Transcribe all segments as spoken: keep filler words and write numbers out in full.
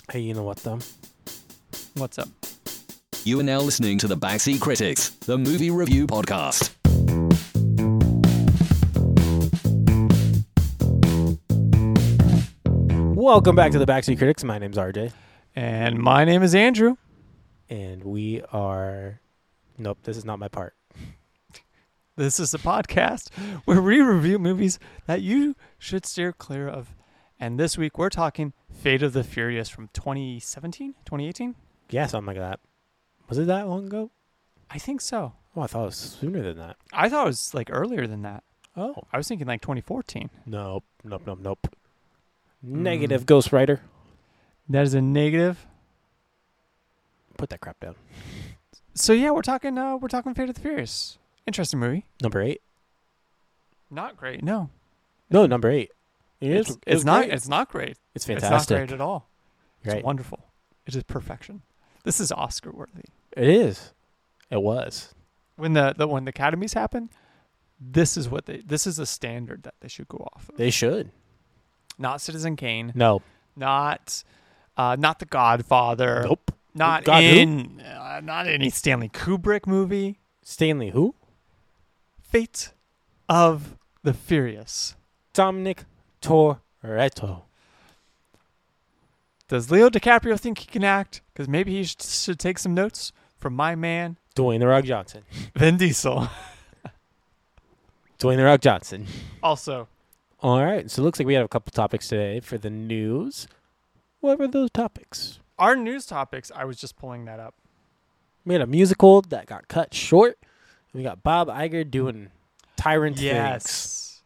Hey, you know what, though? What's up? You are now listening to the Backseat Critics, the movie review podcast. Welcome back to the Backseat Critics. My name's R J. And my name is Andrew. And we are... Nope, this is not my part. This is a podcast where we review movies that you should steer clear of. And this week we're talking Fate of the Furious from twenty seventeen, twenty eighteen? Yeah, something like that. Was it that long ago? I think so. Oh, I thought it was sooner than that. I thought it was like earlier than that. Oh. I was thinking like twenty fourteen. Nope, nope, nope, nope. Negative, Ghost Rider. That is a negative. Put that crap down. So yeah, we're talking uh, we're talking Fate of the Furious. Interesting movie. Number eight. Not great, no. No, number eight. It It's, is. It it's was not great. it's not great. It's It's fantastic. not great at all. It's Right. wonderful. It is perfection. This is Oscar worthy. It is. It was. When the, the when the academies happen, this is what they this is the standard that they should go off of. They should. Not Citizen Kane, No. not uh, not The Godfather, Nope. not God, who? in uh, not any Stanley Kubrick movie. Stanley who? Fate of the Furious. Dominic Toretto. Does Leo DiCaprio think he can act? Because maybe he should, should take some notes from my man Dwayne The Rock Johnson. Vin Diesel. Dwayne The Rock Johnson. Also, All right. So it looks like we have a couple topics today for the news. What were those topics? our news topics. I was just pulling that up. We had a musical that got cut short. We got Bob Iger doing tyrant things. Yes.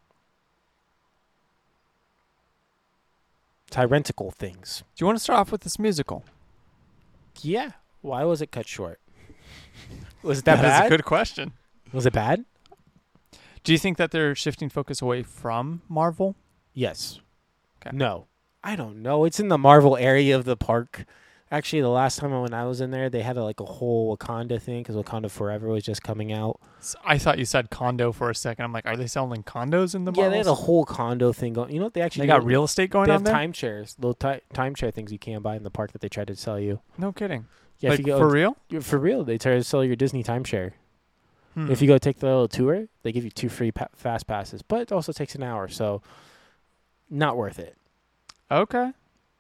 Tyrantical things. Do you want to start off with this musical? Yeah. Why was it cut short? Was it that, That bad? is a good question. Was it bad? Do you think that they're shifting focus away from Marvel? Yes. Okay. No. I don't know. It's in the Marvel area of the park. Actually, the last time when I was in there, they had a, like a whole Wakanda thing because Wakanda Forever was just coming out. S- I thought you said condo for a second. I'm like, are they selling condos in the Yeah, they had a Marvels? whole condo thing going. You know what they actually They got do? real estate going They on have there? timeshares, little ti- timeshare things you can buy in the park that they tried to sell you. No kidding. Yeah, like, if you go for real? you're- for real, they try to sell your Disney timeshare. Hmm. If you go take the little tour, they give you two free pa- fast passes, but it also takes an hour, so not worth it. Okay.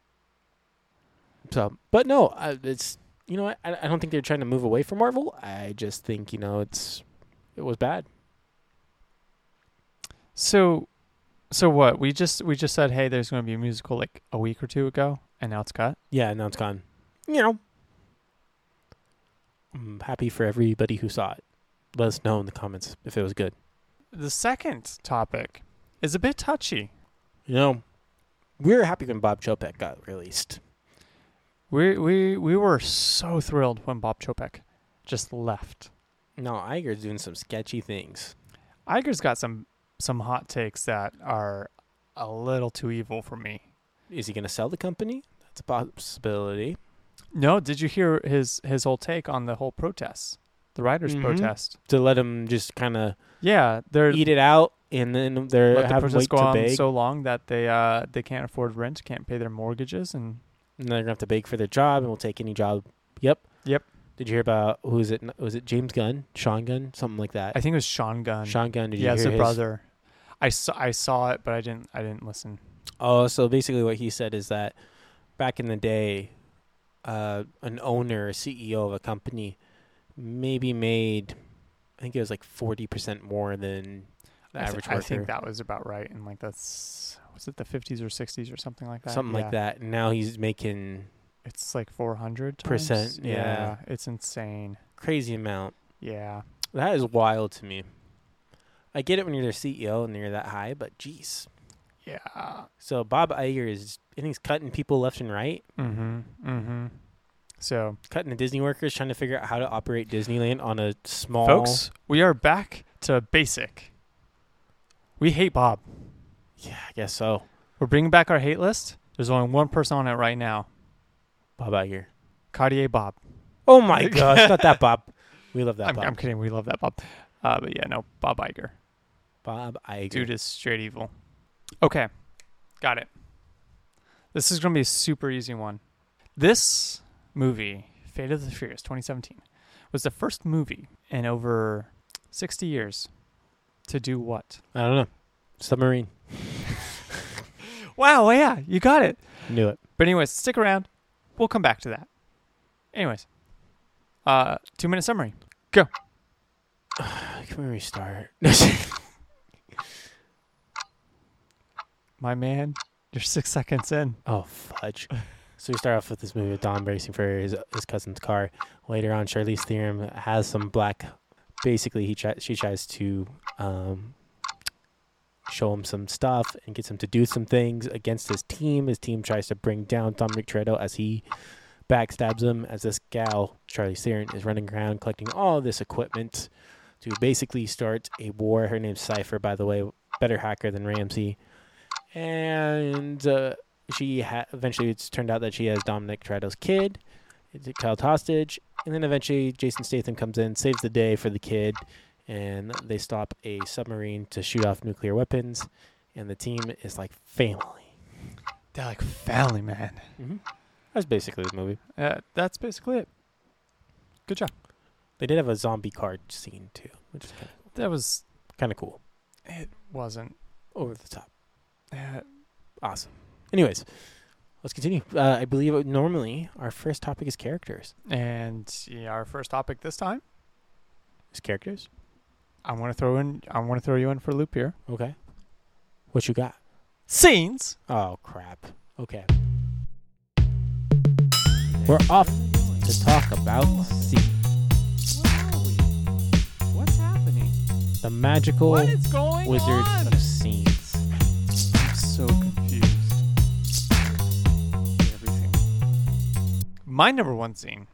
So, but no, uh, it's you know what? I, I don't think they're trying to move away from Marvel. I just think you know it's it was bad. So, so what? We just we just said, hey, there's going to be a musical like a week or two ago, and now it's cut. Yeah, now it's gone. You know, I'm happy for everybody who saw it. Let us know in the comments if it was good. The second topic is a bit touchy. You know, we were happy when Bob Chapek got released. We we we were so thrilled when Bob Chapek just left. No, Iger's doing some sketchy things. Iger's got some some hot takes that are a little too evil for me. Is he going to sell the company? That's a possibility. No, did you hear his his whole take on the whole protests, the writers' Mhm. protest? To let him just kind of Yeah, they're eat it out and then they're let the have protests wait go to on beg. so long that they uh they can't afford rent, can't pay their mortgages, and And they're going to have to beg for their job and we'll take any job. Yep. Yep. Did you hear about, who is it? Was it James Gunn? Sean Gunn? Something like that. I think it was Sean Gunn. Sean Gunn, did you yeah, hear it's a his? brother. I saw I saw it, but I didn't I didn't listen. Oh, so basically what he said is that back in the day, uh, an owner, a C E O of a company maybe made, I think it was like forty percent more than the I, th- average I worker. think that was about right. And like that's was it the fifties or sixties or something like that? Something Yeah. like that. And now he's making It's like four hundred Percent, yeah. Yeah, it's insane. crazy amount. Yeah. That is wild to me. I get it when you're their C E O and you're that high, but geez. Yeah. So Bob Iger is, and he's cutting people left and right, Mm-hmm. Mm-hmm. So, cutting the Disney workers, trying to figure out how to operate Disneyland on a small. folks, we are back to basic. We hate Bob. Yeah, I guess so. We're bringing back our hate list. There's only one person on it right now. Bob Iger. Cartier Bob. Oh my gosh, not that Bob. We love that I'm, Bob. I'm kidding. We love that Bob. Uh, but yeah, no, Bob Iger. Bob Iger. Dude is straight evil. Okay. Got it. This is going to be a super easy one. This movie, Fate of the Furious twenty seventeen, was the first movie in over sixty years to do what? I don't know. Submarine. Wow, well, yeah, you got it. Knew it. But anyways, stick around. We'll come back to that. Anyways, uh, two-minute summary. Go. Can we restart? My man, you're six seconds in. Oh, fudge. So we start off with this movie with Dom racing for his his cousin's car. Later on, Charlize Theron has some black. Basically, he try, she tries to um, show him some stuff and gets him to do some things against his team. His team tries to bring down Dominic Toretto as he backstabs him. As this gal, Charlize Theron, is running around collecting all this equipment to basically start a war. Her name's Cypher, by the way, better hacker than Ramsey. And uh, she ha- eventually it's turned out that she has Dominic Toretto's kid. It's held hostage. And then eventually Jason Statham comes in, saves the day for the kid, and they stop a submarine to shoot off nuclear weapons. And the team is like family. They're like family, man. Mm-hmm. That's basically the movie. Uh, that's basically it. Good job. They did have a zombie card scene too, which is kind of That was. kind of cool. It wasn't. Over the top. Uh, Awesome. Anyways, let's continue. Uh, I believe normally our first topic is characters. and yeah, our first topic this time. Is characters? I want to throw in. I want to throw you in for a loop here. Okay. What you got? Scenes. Oh, crap. Okay. We're off to talk about C, What's happening? the magical What is going wizard on? of scenes. I'm so confused. Everything. My number one scene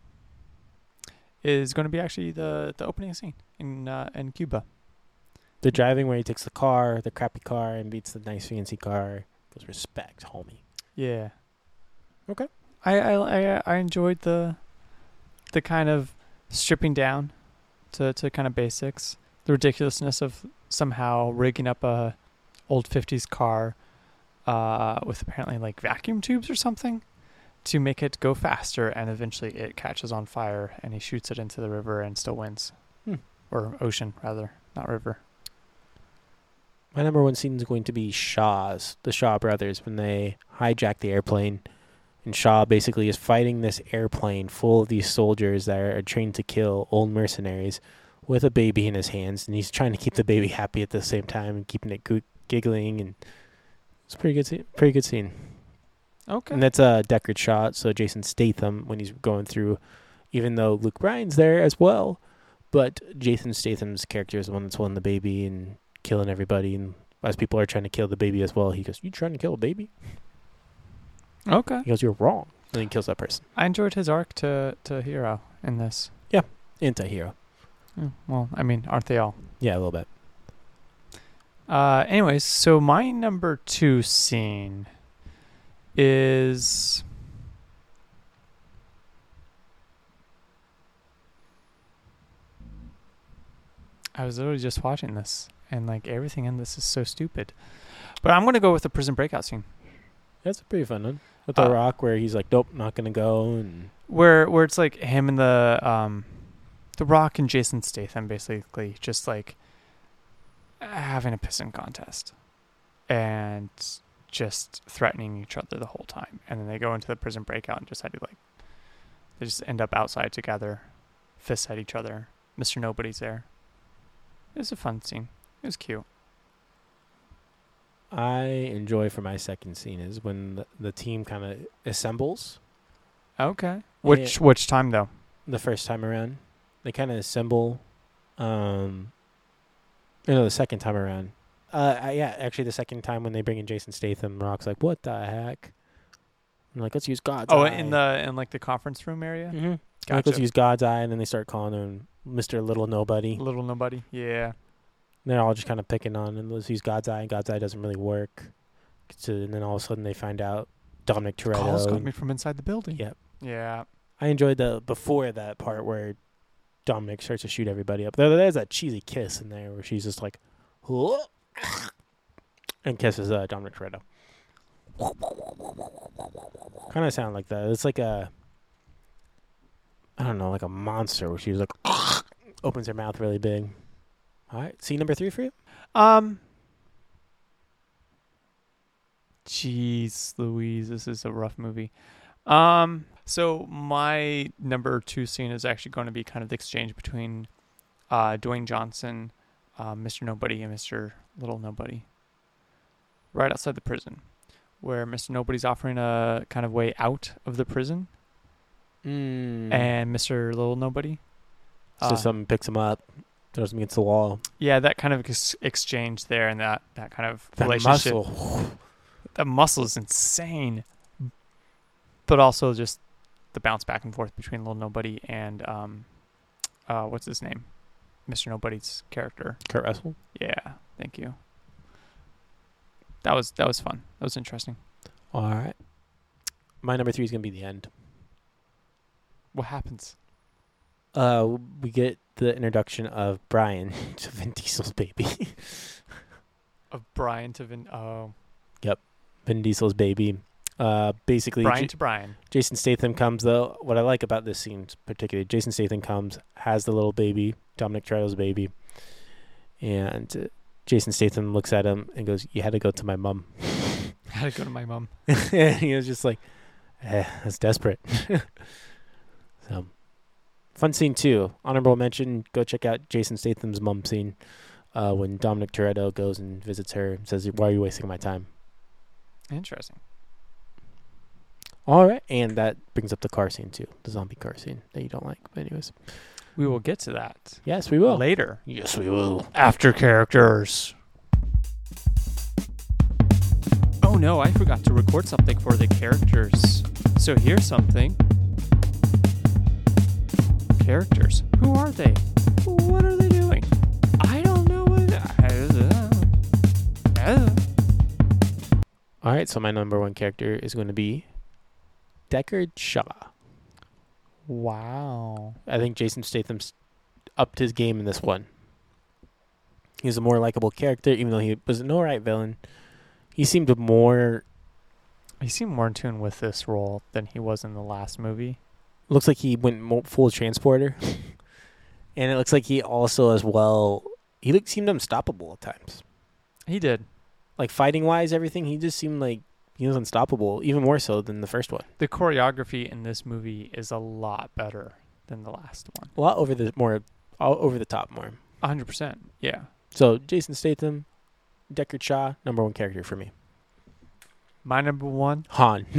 is going to be actually the, the opening scene in uh, in Cuba. The driving where he takes the car, the crappy car, and beats the nice fancy car. Goes, respect, homie. Yeah. Okay. I I I, I enjoyed the the kind of stripping down to, to kind of basics. The ridiculousness of somehow rigging up a old fifties car uh, with apparently like vacuum tubes or something to make it go faster, and eventually it catches on fire and he shoots it into the river and still wins. Hmm. Or ocean, rather, not river. My number one scene is going to be Shaw's, the Shaw brothers, when they hijack the airplane. And Shaw basically is fighting this airplane full of these soldiers that are trained to kill old mercenaries with a baby in his hands. And he's trying to keep the baby happy at the same time and keeping it go- giggling. And it's a pretty good scene. Pretty good scene. Okay. And that's a Deckard shot. So Jason Statham, when he's going through, even though Luke Bryan's there as well, but Jason Statham's character is the one that's holding the baby and killing everybody. And as people are trying to kill the baby as well, he goes, "You trying to kill a baby?" Okay. He goes, "You're wrong." And then he kills that person. I enjoyed his arc to, to hero in this. Anti-hero. Mm, well, I mean, aren't they all? Yeah, a little bit. Uh, anyways, so my number two scene is I was literally just watching this, and like everything in this is so stupid. But I'm gonna go with the prison breakout scene, That's a pretty fun one. With The Uh, Rock, where he's like, "Nope, not gonna go," and where where it's like him and the um, the Rock and Jason Statham basically just like having a pissing contest, and just threatening each other the whole time. And then they go into the prison breakout and just had to like, they just end up outside together, fists at each other. Mister Nobody's there. It was a fun scene. It was cute. I enjoy for my second scene is when the, the team kind of assembles. Okay. Which which time though? The first time around, they kind of assemble. Um, no, the second time around. Uh, I- yeah, actually, the second time when they bring in Jason Statham, Rock's like, "What the heck?" I'm like, "Let's use God's Oh, eye." in the in like the conference room area. Mm-hmm. Like, Gotcha. let's use God's eye, and then they start calling him Mister Little Nobody. Little Nobody. Yeah. And they're all just kind of picking on, and let's use God's eye, and God's eye doesn't really work. So, and then all of a sudden they find out Dominic Toretto. Calls got and- me from inside the building. Yep. Yeah. I enjoyed the before that part where Dominic starts to shoot everybody up. There, there's that cheesy kiss in there where she's just like, "Whoa," and kisses uh, Dominic Toretto. Kind of sound like that. It's like a, I don't know, like a monster where she's like, opens her mouth really big. All right, scene number three for you? Um. Jeez, Louise, this is a rough movie. Um. So my number two scene is actually going to be kind of the exchange between uh, Dwayne Johnson, uh, Mister Nobody, and Mister Little Nobody. Right outside the prison, where Mister Nobody's offering a kind of way out of the prison, Mm. and Mister Little Nobody. So uh, someone picks him up, throws him against the wall. Yeah, that kind of ex- exchange there, and that, that kind of That relationship. muscle. That muscle is insane. But also just the bounce back and forth between Little Nobody and um, uh, what's his name, Mister Nobody's character. Kurt Russell. Yeah, thank you. That was that was fun. That was interesting. All right. My number three is going to be the end. What happens? Uh, we get the introduction of Brian to Vin Diesel's baby. Of Brian to Vin. Oh, Vin Diesel's baby. Uh, basically, Brian J- to Brian. Jason Statham comes, though. What I like about this scene particularly, Jason Statham comes, has the little baby, Dominic Toretto's baby, and uh, Jason Statham looks at him and goes, "You had to go to my mom." I had to go to my mom. And he was just like, eh, that's desperate. So, fun scene too. Honorable mention, go check out Jason Statham's mom scene uh, when Dominic Toretto goes and visits her and says, "Why are you wasting my time?" Interesting. All right. And that brings up the car scene too, the zombie car scene that you don't like. But anyways. We will get to that Yes, we will. later. Yes, we will. After characters. Oh no, I forgot to record something for the characters. So here's something. Characters. Who are they? What are they doing? I don't know what. All right. So my number one character is going to be Deckard Shaw. Wow. I think Jason Statham's upped his game in this one. He's a more likable character, even though he was an alright villain. He seemed more. He seemed more in tune with this role than he was in the last movie. Looks like he went mo- full transporter, and it looks like he also, as well, he looked seemed unstoppable at times. He did. Like fighting wise, everything he just seemed like he was unstoppable, even more so than the first one. The choreography in this movie is a lot better than the last one. A lot over the more, all over the top more. one hundred percent. Yeah. So Jason Statham, Deckard Shaw, number one character for me. My number one, Han.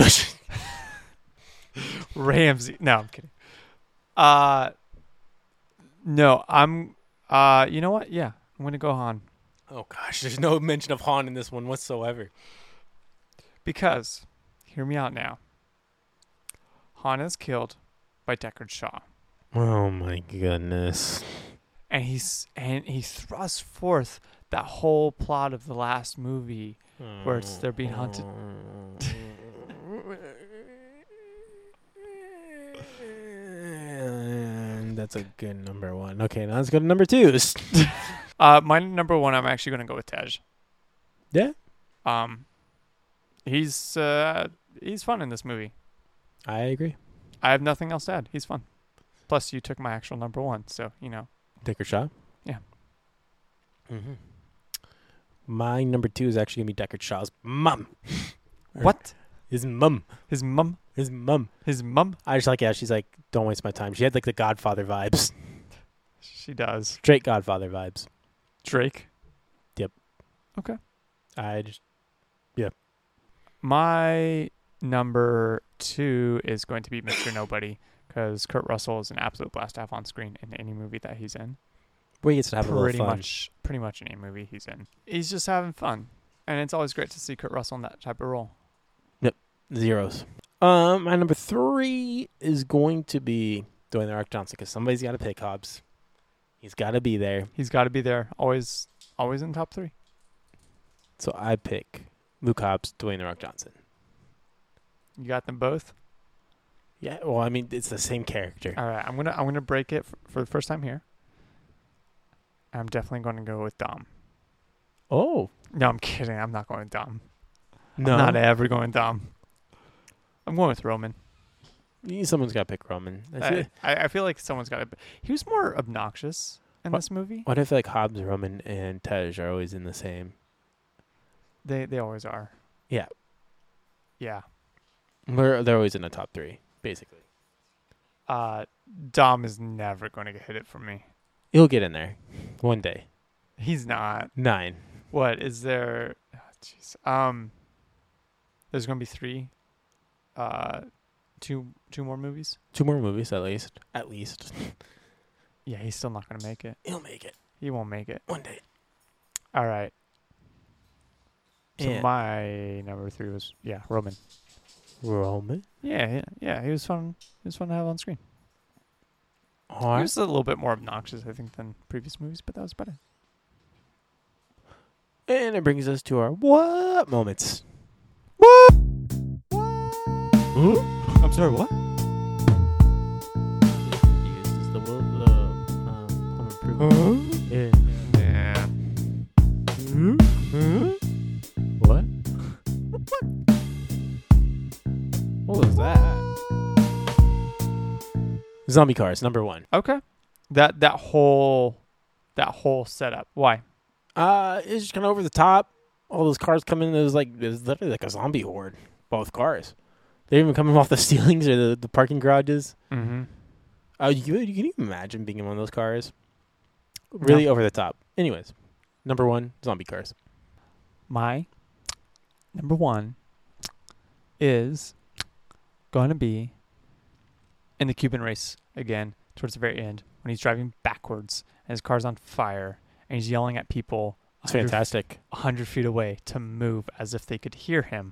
Ramsey. No, I'm kidding. Uh, no, I'm, uh, you know what? Yeah, I'm going to go Han. Oh gosh, there's no mention of Han in this one whatsoever. Because, hear me out now. Han is killed by Deckard Shaw. Oh my goodness. And he's and he thrusts forth that whole plot of the last movie where it's they're being hunted. And that's a good number one. Okay, now let's go to number two. Uh, my number one, I'm actually going to go with Tej. Yeah? Um, he's uh, he's fun in this movie. I agree. I have nothing else to add. He's fun. Plus, you took my actual number one, so you know. Deckard Shaw? Yeah. Mm-hmm. My number two is actually going to be Deckard Shaw's mum. What? His mum. His mum? His mum. His mum? I just like, yeah, she's like, don't waste my time. She had like the Godfather vibes. She does. Straight Godfather vibes. Drake? Yep. Okay. I just, My number two is going to be Mister Nobody, because Kurt Russell is an absolute blast to have on screen in any movie that he's in. where he gets to have a pretty little fun. much, pretty much any movie he's in. He's just having fun, and it's always great to see Kurt Russell in that type of role. Zeros. Um, my number three is going to be Dwayne The Rock Johnson, because somebody's got to pick Hobbs. He's got to be there. He's got to be there, always, always in top three. So I pick Luke Hobbs, Dwayne The Rock Johnson. You got them both. Yeah, well, I mean, it's the same character. All right, I'm gonna, I'm gonna break it for, for the first time here. I'm definitely going to go with Dom. Oh, No, I'm kidding. I'm not going with Dom. No. I'm not ever going Dom. I'm going with Roman. Someone's got to pick Roman. That's I, it. I I feel like someone's got to. He was more obnoxious in What- this movie. What if like Hobbs, Roman, and Tej are always in the same? They they always are. Yeah. Yeah. We're, they're always in the top three, basically. Uh, Dom is never going to get hit it from me. He'll get in there one day. He's not. Nine. What is there? oh, Jeez. Um, there's going to be three. Uh, two two more movies. Two more movies at least. At least. Yeah, he's still not going to make it. He'll make it He won't make it. one day. All right. So And my number three was yeah Roman. Roman. Yeah, yeah, yeah. He was fun. He was fun to have on screen. All He right. was a little bit more obnoxious, I think, than previous movies, but that was better. And it brings us to our what moments. What? I'm sorry, what? Is the will the um home improvement? Yeah. Yeah. What? What was that? Zombie Cars, number one. Okay. That that whole that whole setup. Why? Uh, it's just kind of over the top. All those cars come in. It was like it was literally like a zombie horde. Both cars. They're even coming off the ceilings or the, the parking garages. Mm-hmm. Uh, you, you can even imagine being in one of those cars. Really No. over the top. Anyways, number one, Zombie Cars. My number one is going to be in the Cuban race again towards the very end when he's driving backwards and his car's on fire and he's yelling at people It's one hundred fantastic. one hundred feet away to move as if they could hear him.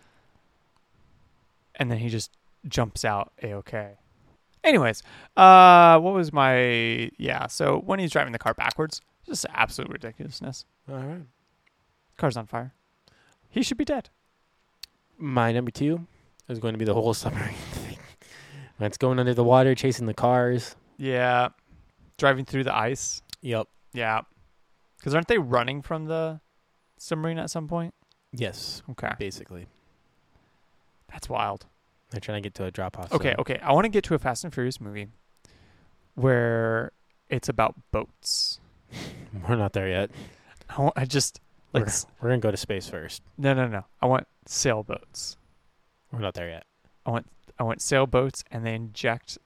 And then he just jumps out A-okay. Anyways, uh, what was my... Yeah, so when he's driving the car backwards, just absolute ridiculousness. All right. Car's on fire. He should be dead. My number two is going to be the whole submarine thing. When it's going under the water, chasing the cars. Yeah. Driving through the ice. Yep. Yeah. Because aren't they running from the submarine at some point? Yes, Okay. basically. That's wild. They're trying to get to a drop-off. Okay, zone. okay. I want to get to a Fast and Furious movie where it's about boats. We're not there yet. I, want, I just... like We're, s- we're going to go to space first. No, no, no. I want sailboats. We're not there yet. I want sailboats and they inject...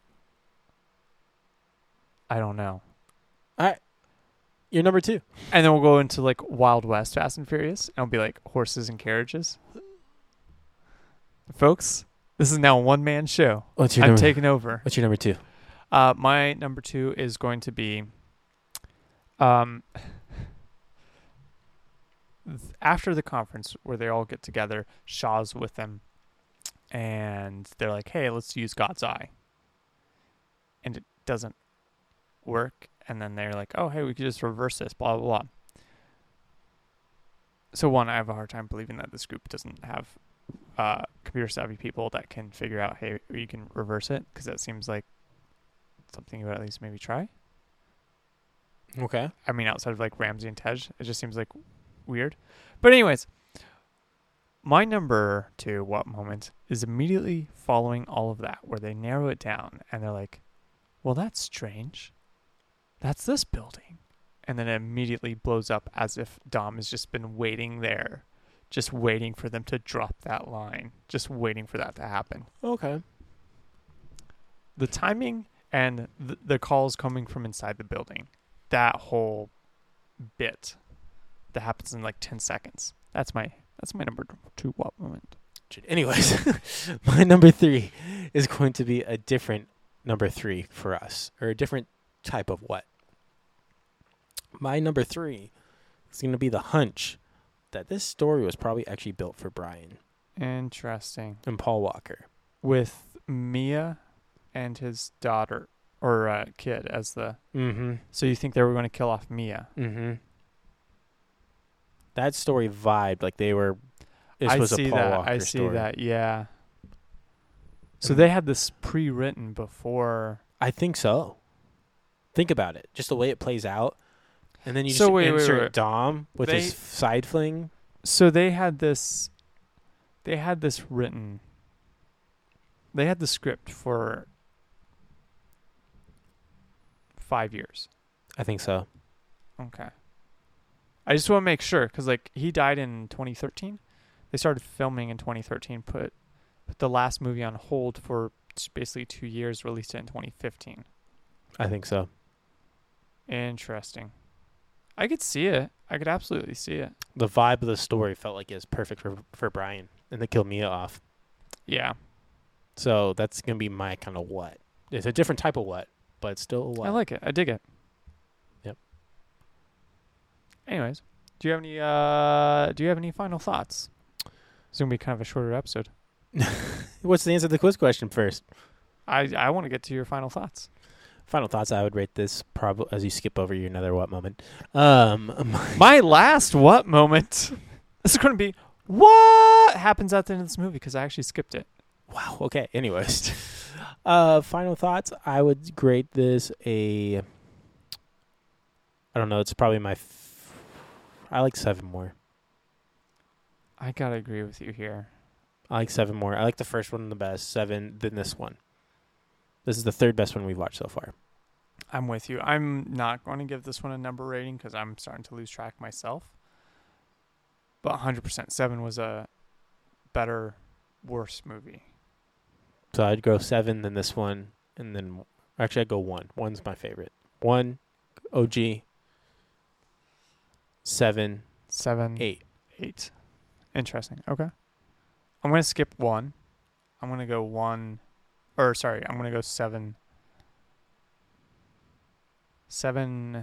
I don't know. You're number two. And then we'll go into like Wild West Fast and Furious and it'll be like horses and carriages. Folks, this is now a one-man show. What's your I'm number? taking over. What's your number two? Uh, my number two is going to be um, th- after the conference where they all get together, Shaw's with them, and they're like, hey, let's use God's Eye. And it doesn't work, and then they're like, oh, hey, we could just reverse this, blah, blah, blah. So one, I have a hard time believing that this group doesn't have uh, computer-savvy people that can figure out, hey, you can reverse it, because that seems like something you would at least maybe try. Okay. I mean, outside of like Ramsey and Tej, it just seems like weird. But anyways, my number two what moment is immediately following all of that, where they narrow it down and they're like, well, that's strange. That's this building. And then it immediately blows up as if Dom has just been waiting there, just waiting for them to drop that line, just waiting for that to happen. Okay. The timing and the, the calls coming from inside the building, that whole bit that happens in like ten seconds. That's my that's my number two what moment. Anyways, my number three is going to be a different number three for us, or a different type of what. My number three is going to be the hunch that this story was probably actually built for Brian Interesting. and Paul Walker. With Mia and his daughter or uh, kid as the. Mm-hmm. So you think they were going to kill off Mia? Mm-hmm. That story vibed like they were. This I was see a Paul that. Walker I see story. that. Yeah. So And- they had this pre-written before. I think so. Think about it. Just the way it plays out. And then you So just wait, wait, insert wait. Dom with They- his side fling. So they had this. they had this written. They had the script for five years. I think so. Okay. I just want to make sure because like he died in twenty thirteen. They started filming in twenty thirteen. Put put the last movie on hold for basically two years. Released it in twenty fifteen. I think so. Interesting. I could see it. I could absolutely see it. The vibe of the story felt like it was perfect for for Brian, and they killed Mia off. Yeah. So that's gonna be my kind of what. It's a different type of what, but it's still a what. I like it. I dig it. Yep. Anyways, do you have any uh do you have any final thoughts? It's gonna be kind of a shorter episode. What's the answer to the quiz question first? I I want to get to your final thoughts. Final thoughts. I would rate this probably as you skip over your another what moment. Um, My last what moment. This is going to be what happens at the end of this movie because I actually skipped it. wow. Okay. Anyways, uh, final thoughts. I would grade this a. I don't know. It's probably my. F- I like seven more. I gotta agree with you here. I like seven more. I like the first one the best. Seven, then this one. This is the third best one we've watched so far. I'm with you. I'm not going to give this one a number rating because I'm starting to lose track myself. But one hundred percent seven was a better, worse movie. So I'd go seven, then this one, and then actually I'd go one. One's my favorite. One, O G. Seven, Seven. eight. Eight. Interesting. Okay. I'm going to skip one. I'm going to go one. Or, sorry, I'm going to go seven. Seven.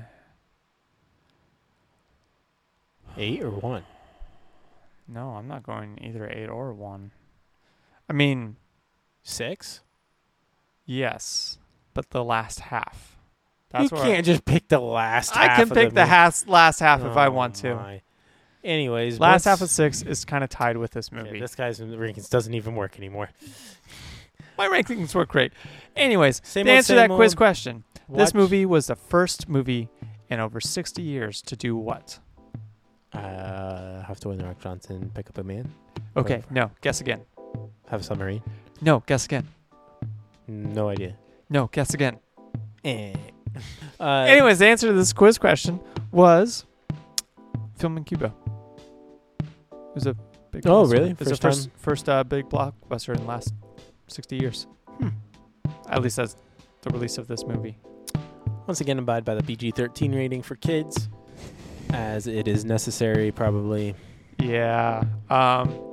Eight or one? No, I'm not going either eight or one. I mean, Six? yes, but the last half. You That's where can't just pick the last I half can of pick the, the movie. has, last half if I Oh want to. my. Anyways, Last what's- half of six is kind of tied with this Okay, movie. this guy's rankings doesn't even work anymore. My rankings work great. Anyways, Same to old, answer that same quiz old. question, this Watch- movie was the first movie in over sixty years to do what? Uh, have to win the Rock Johnson, pick up a man, Okay, Whatever. no, guess again. have a submarine. No, guess again. No idea. No, guess again. Eh. Uh, Anyways, the answer to this quiz question was film in Cuba. It was a big. Oh, blockbuster. really? It's the First first time? first uh, big blockbuster in the last sixty years. Hmm. At least that's the release of this movie. Once again, abide by the P G thirteen rating for kids, as it is necessary, probably. Yeah. Um.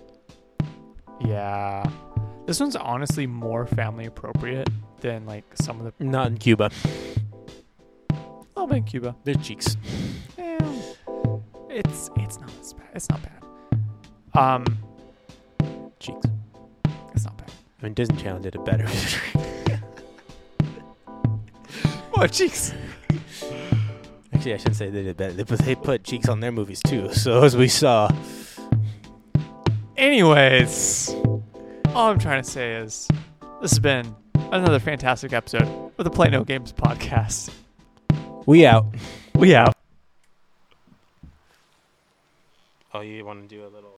Yeah. This one's honestly more family appropriate than like some of the. Not in Cuba. Oh, in Cuba. Their cheeks. Eh, it's it's not as bad. It's not bad. Um. Cheeks. It's not bad. I mean, Disney Channel did it better. Oh, cheeks. Actually, I shouldn't say they did better. They put, they put cheeks on their movies too. So as we saw, Anyways, all I'm trying to say is this has been another fantastic episode of the Play No Games podcast. we out. We out. Oh, you want to do a little?